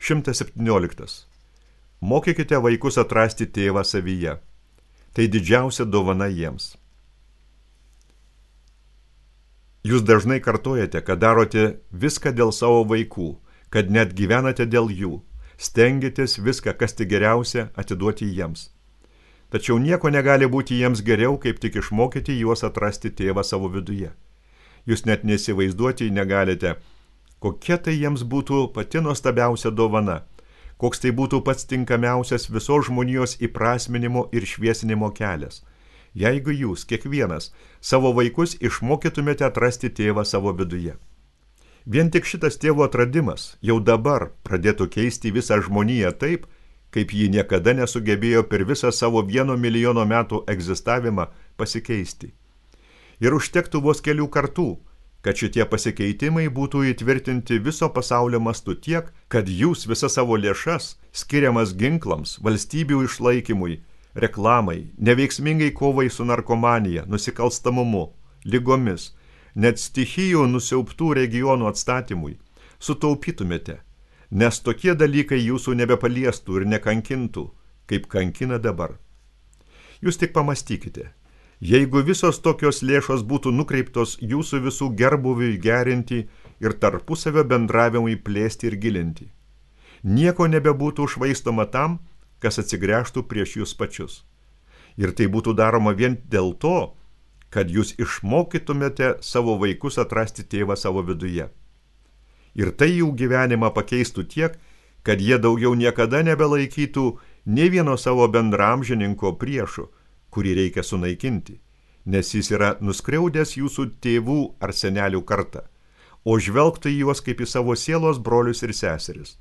117. Mokykite vaikus atrasti tėvą savyje. Tai didžiausia dovana jiems. Jūs dažnai kartojate, kad darote viską dėl savo vaikų, kad net gyvenate dėl jų, stengiatės viską, kas tik geriausia, atiduoti jiems. Tačiau nieko negali būti jiems geriau, kaip tik išmokyti juos atrasti tėvą savo viduje. Jūs net neįsivaizduoti negalite, kokia tai jiems būtų pati nuostabiausia dovana, koks tai būtų pats tinkamiausias visos žmonijos įprasminimo ir šviesinimo kelias. Jeigu jūs, kiekvienas, savo vaikus išmokytumėte atrasti tėvą savo viduje. Vien tik šitas tėvo atradimas jau dabar pradėtų keisti visą žmoniją taip, kaip ji niekada nesugebėjo per visą savo 1 milijono metų egzistavimą pasikeisti. Ir užtektų vos kelių kartų, kad šitie pasikeitimai būtų įtvirtinti viso pasaulio mastu tiek, kad jūs visą savo lėšas, skiriamas ginklams, valstybių išlaikymui, reklamai, neveiksmingai kovai su narkomanija, nusikalstamumu, ligomis, net stichijų nusiaubtų regionų atstatymui, sutaupytumėte, nes tokie dalykai jūsų nebepaliestų ir nekankintų, kaip kankina dabar. Jūs tik pamastykite, jeigu visos tokios lėšos būtų nukreiptos jūsų visų gerbuviui gerinti ir tarpusavio bendravimui plėsti ir gilinti, nieko nebebūtų švaistoma tam, kas atsigręžtų prieš jūs pačius. Ir tai būtų daroma vien dėl to, kad jūs išmokytumėte savo vaikus atrasti tėvą savo viduje. Ir tai jų gyvenimą pakeistų tiek, kad jie daugiau niekada nebelaikytų nė vieno savo bendramžininko priešų, kurį reikia sunaikinti, nes jis yra nuskriaudęs jūsų tėvų ar senelių kartą, o žvelgtų į juos kaip į savo sielos brolius ir seseris.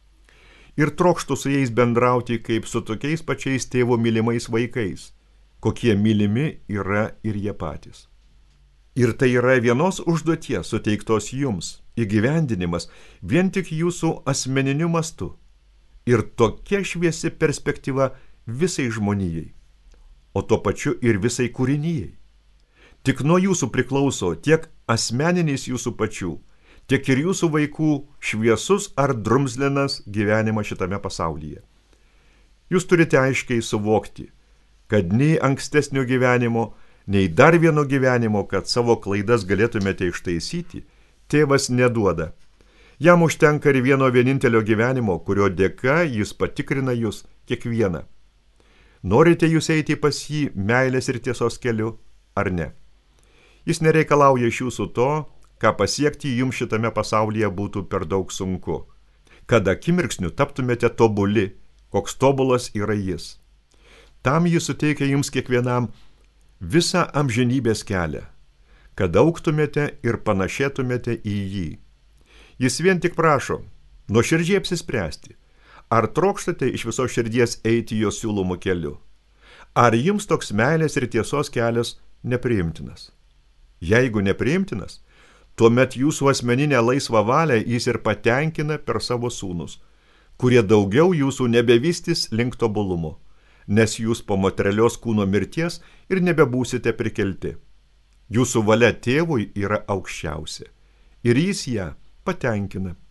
Ir trokštų su jais bendrauti kaip su tokiais pačiais tėvo mylimais vaikais, kokie mylimi yra ir jie patys. Ir tai yra vienos užduoties suteiktos jums įgyvendinimas vien tik jūsų asmeniniu mastu ir tokia šviesi perspektyva visai žmonijai, o tuo pačiu ir visai kūrinijai. Tik nuo jūsų priklauso tiek asmeninis jūsų pačių, tiek ir jūsų vaikų šviesus ar drumzlinas gyvenimas šitame pasaulyje. Jūs turite aiškiai suvokti, kad nei ankstesnio gyvenimo, nei dar vieno gyvenimo, kad savo klaidas galėtumėte ištaisyti, tėvas neduoda. Jam užtenka ir vieno vienintelio gyvenimo, kurio dėka jis patikrina jūs kiekvieną. Norite jūs eiti pas jį meilės ir tiesos keliu, ar ne? Jis nereikalauja iš jūsų to, ką pasiekti jums šitame pasaulyje būtų per daug sunku, kad akimirksniu taptumėte tobuli, koks tobulas yra jis. Tam jis suteikia jums kiekvienam visą amžinybės kelią, kad augtumėte ir panašėtumėte į jį. Jis vien tik prašo, nuoširdžiai apsispręsti, ar trokštate iš visos širdies eiti jo siūlomu keliu, ar jums toks meilės ir tiesos kelias nepriimtinas. Jeigu nepriimtinas, tuomet jūsų asmeninę laisvą valią jis ir patenkina per savo sūnus, kurie daugiau jūsų nebevystys link tobulumo, nes jūs po materialios kūno mirties ir nebebūsite prikelti. Jūsų valia tėvui yra aukščiausia ir jis ją patenkina.